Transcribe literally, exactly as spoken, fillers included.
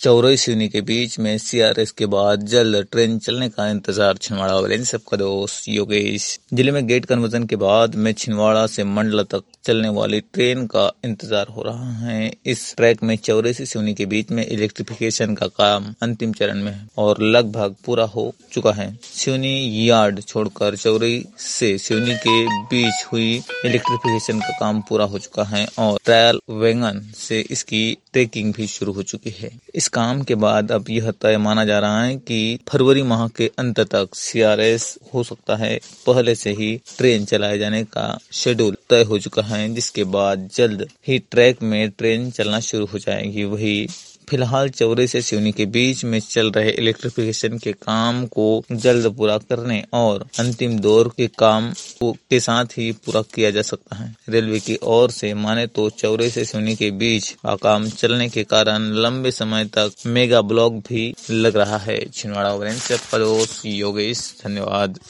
चौरई सिवनी के बीच में सीआरएस के बाद जल्द ट्रेन चलने का इंतजार। छिंदवाड़ा वाले सबका दोस्त योगेश। जिले में गेट कन्वर्जन के बाद में छिंदवाड़ा से मंडला तक चलने वाली ट्रेन का इंतजार हो रहा है। इस ट्रैक में चौरई से सिवनी के बीच में इलेक्ट्रिफिकेशन का काम अंतिम चरण में है और लगभग पूरा हो चुका है। सिवनी यार्ड छोड़कर चौरई से सिवनी के बीच हुई इलेक्ट्रिफिकेशन का काम पूरा हो चुका है और ट्रायल वैगन से इसकी ट्रैकिंग भी शुरू हो चुकी है। इस काम के बाद अब यह तय माना जा रहा है कि फरवरी माह के अंत तक सीआरएस हो सकता है। पहले से ही ट्रेन चलाए जाने का शेड्यूल तय हो चुका है, जिसके बाद जल्द ही ट्रैक में ट्रेन चलना शुरू हो जाएगी। वही फिलहाल चौरई से सिवनी के बीच में चल रहे इलेक्ट्रिफिकेशन के काम को जल्द पूरा करने और अंतिम दौर के काम को के साथ ही पूरा किया जा सकता है। रेलवे की ओर से माने तो चौरई से सिवनी के बीच का काम चलने के कारण लंबे समय तक मेगा ब्लॉक भी लग रहा है। छिंदवाड़ा योगेश, धन्यवाद।